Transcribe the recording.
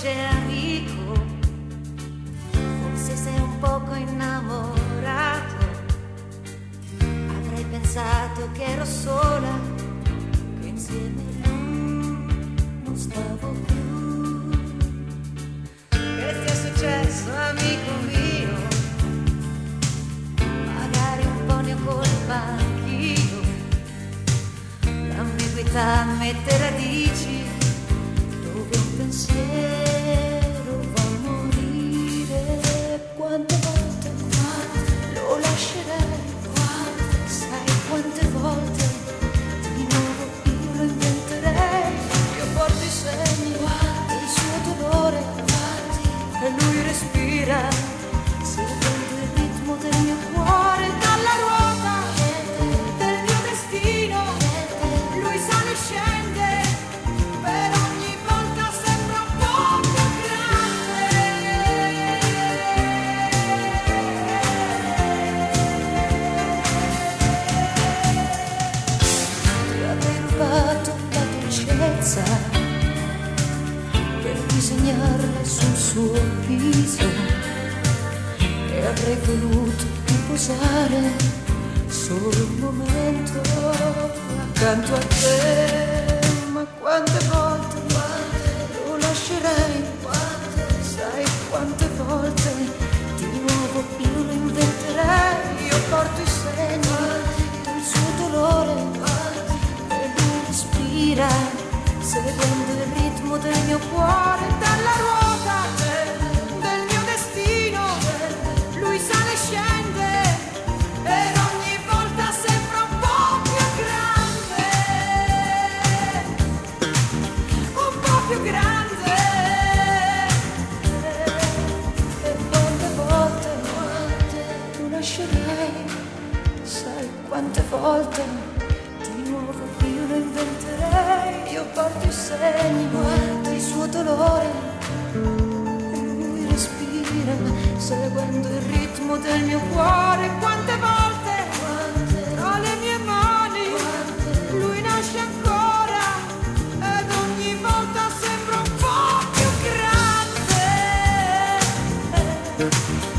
dolce amico, forse sei un poco innamorato. Avrei pensato che ero sola, che insieme a lui non stavo più. Che ti è successo, amico mio? Magari un po' ne ho colpa anch'io. L'ambiguità mette radici dove un pensiero va a morire. Quante volte lo lascerei? Sai quante volte di nuovo io lo inventerei? Io porto i segni del suo dolore e lui respira seguendo il ritmo del mio cuore. Dalla ruota del mio destino lui sale e scende, per ogni volta sembra un po' più grande. Ti avrei rubato la dolcezza per disegnarla sul suo viso e avrei voluto riposare solo un momento accanto a te. Ma quante volte lo lascerei? Sai quante volte di nuovo io lo inventerei? Io porto i segni del suo dolore e lui respira seguendo il ritmo del mio cuore. Dalla ruota del mio destino lui sale e scende, per ogni volta sembra un po' più grande, un po' più grande. E quante volte lo lascerei? Sai quante volte di nuovo io lo inventerei? Io porto i segni del suo dolore e lui respira seguendo il ritmo del mio cuore. Quante volte tra le mie mani lui nasce ancora ed ogni volta sembra un po' più grande.